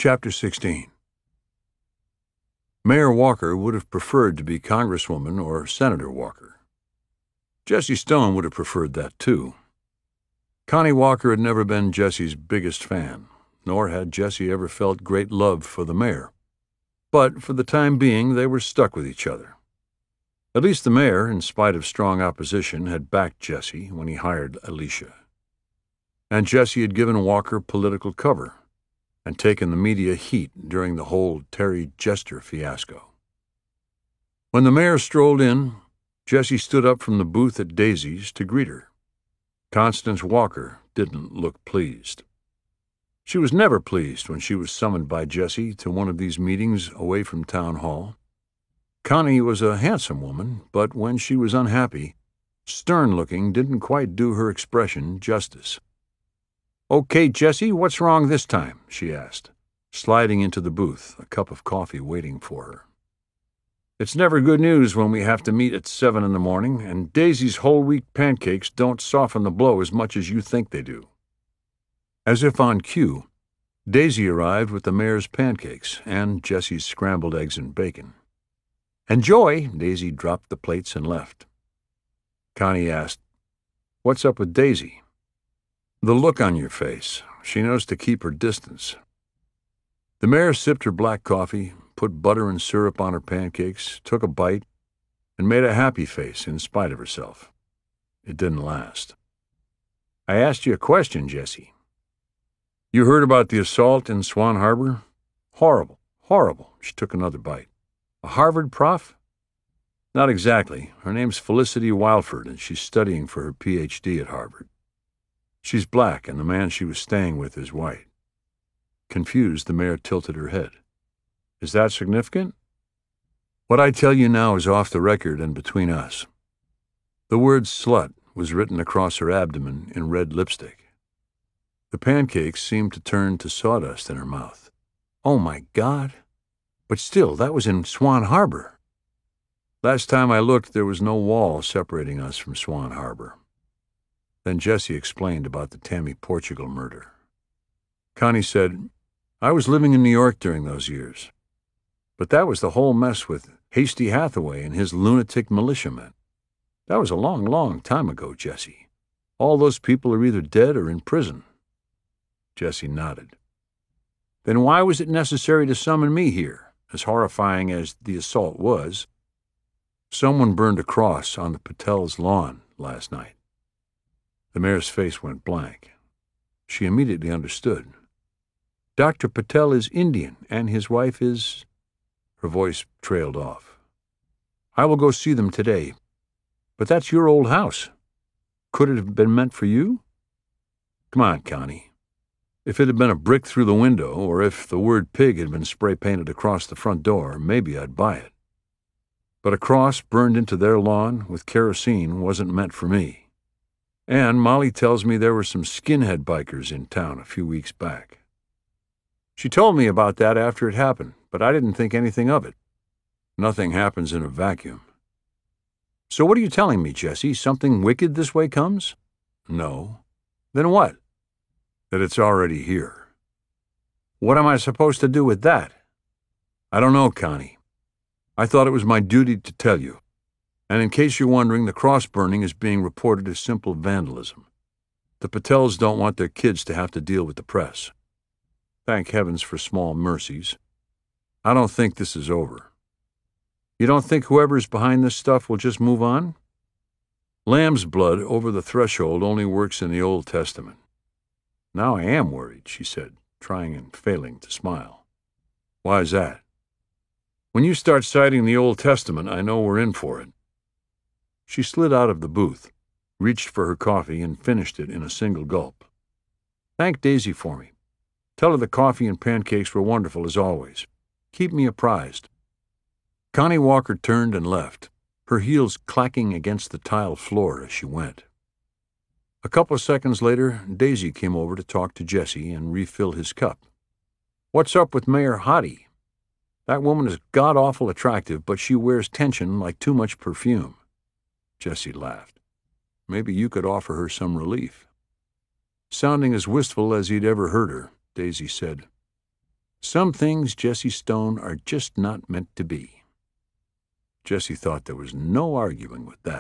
Chapter 16. Mayor Walker would have preferred to be Congresswoman or Senator Walker. Jessie Stone would have preferred that, too. Connie Walker had never been Jessie's biggest fan, nor had Jessie ever felt great love for the mayor. But for the time being, they were stuck with each other. At least the mayor, in spite of strong opposition, had backed Jessie when he hired Alicia. And Jessie had given Walker political cover and taken the media heat during the whole Terry Jester fiasco. When the mayor strolled in, Jessie stood up from the booth at Daisy's to greet her. Constance Walker didn't look pleased. She was never pleased when she was summoned by Jessie to one of these meetings away from town hall. Connie was a handsome woman, but when she was unhappy, stern-looking didn't quite do her expression justice. "Okay, Jessie, what's wrong this time?" she asked, sliding into the booth, a cup of coffee waiting for her. "It's never good news when we have to meet at 7 in the morning, and Daisy's whole wheat pancakes don't soften the blow as much as you think they do." As if on cue, Daisy arrived with the mayor's pancakes and Jessie's scrambled eggs and bacon. "Enjoy!" Daisy dropped the plates and left. Connie asked, "What's up with Daisy?" "The look on your face. She knows to keep her distance." The mayor sipped her black coffee, put butter and syrup on her pancakes, took a bite, and made a happy face in spite of herself. It didn't last. "I asked you a question, Jessie. You heard about the assault in Swan Harbor? Horrible, horrible." She took another bite. "A Harvard prof?" "Not exactly. Her name's Felicity Wildford, and she's studying for her Ph.D. at Harvard. She's black, and the man she was staying with is white." Confused, the mayor tilted her head. "Is that significant?" "What I tell you now is off the record and between us." The word slut was written across her abdomen in red lipstick. The pancakes seemed to turn to sawdust in her mouth. "Oh, my God! But still, that was in Swan Harbor." "Last time I looked, there was no wall separating us from Swan Harbor." Then Jessie explained about the Tammy Portugal murder. Connie said, "I was living in New York during those years. But that was the whole mess with Hasty Hathaway and his lunatic militiamen. That was a long, long time ago, Jessie. All those people are either dead or in prison." Jessie nodded. "Then why was it necessary to summon me here, as horrifying as the assault was?" "Someone burned a cross on the Patel's lawn last night." The mayor's face went blank. She immediately understood. "Dr. Patel is Indian, and his wife is—" Her voice trailed off. "I will go see them today. But that's your old house. Could it have been meant for you?" "Come on, Connie. If it had been a brick through the window, or if the word pig had been spray-painted across the front door, maybe I'd buy it. But a cross burned into their lawn with kerosene wasn't meant for me. And Molly tells me there were some skinhead bikers in town a few weeks back. She told me about that after it happened, but I didn't think anything of it. Nothing happens in a vacuum." "So what are you telling me, Jessie? Something wicked this way comes?" "No." "Then what?" "That it's already here." "What am I supposed to do with that?" "I don't know, Connie. I thought it was my duty to tell you. And in case you're wondering, the cross burning is being reported as simple vandalism. The Patels don't want their kids to have to deal with the press. Thank heavens for small mercies. I don't think this is over." "You don't think whoever's behind this stuff will just move on?" "Lamb's blood over the threshold only works in the Old Testament." "Now I am worried," she said, trying and failing to smile. "Why is that?" "When you start citing the Old Testament, I know we're in for it." She slid out of the booth, reached for her coffee, and finished it in a single gulp. "Thank Daisy for me. Tell her the coffee and pancakes were wonderful as always. Keep me apprised." Connie Walker turned and left, her heels clacking against the tile floor as she went. A couple of seconds later, Daisy came over to talk to Jessie and refill his cup. "What's up with Mayor Hottie? That woman is god-awful attractive, but she wears tension like too much perfume." Jessie laughed. "Maybe you could offer her some relief." Sounding as wistful as he'd ever heard her, Daisy said, Some things, Jesse Stone, are just not meant to be. Jesse thought there was no arguing with that.